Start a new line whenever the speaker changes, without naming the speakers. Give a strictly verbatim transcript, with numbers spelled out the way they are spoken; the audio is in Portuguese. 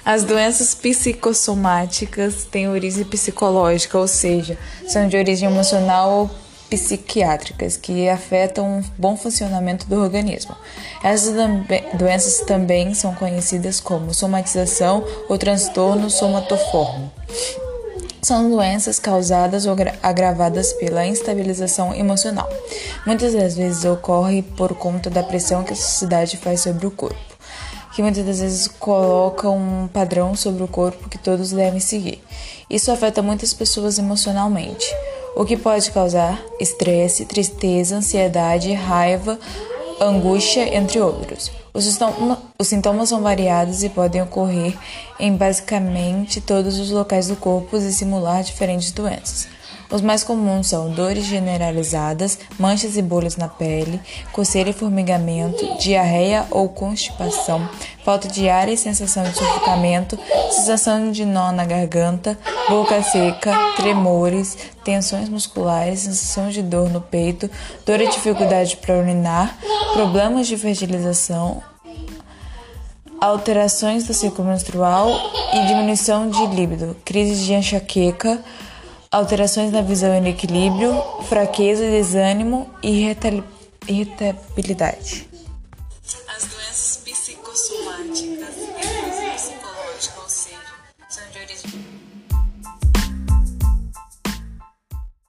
As doenças psicossomáticas têm origem psicológica, ou seja, são de origem emocional ou psiquiátricas, que afetam o bom funcionamento do organismo. Essas doenças também são conhecidas como somatização ou transtorno somatoforme. São doenças causadas ou agravadas pela instabilização emocional. Muitas das vezes ocorre por conta da pressão que a sociedade faz sobre o corpo, que muitas das vezes coloca um padrão sobre o corpo que todos devem seguir. Isso afeta muitas pessoas emocionalmente, o que pode causar estresse, tristeza, ansiedade, raiva, angústia, entre outros. Os sintomas são variados e podem ocorrer em basicamente todos os locais do corpo e simular diferentes doenças. Os mais comuns são dores generalizadas, manchas e bolhas na pele, coceira e formigamento, diarreia ou constipação, falta de ar e sensação de sufocamento, sensação de nó na garganta, boca seca, tremores, tensões musculares, sensação de dor no peito, dor e dificuldade para urinar, problemas de fertilização, alterações do ciclo menstrual e diminuição de líbido, crises de enxaqueca, alterações na visão e no equilíbrio, fraqueza, desânimo e irritabilidade.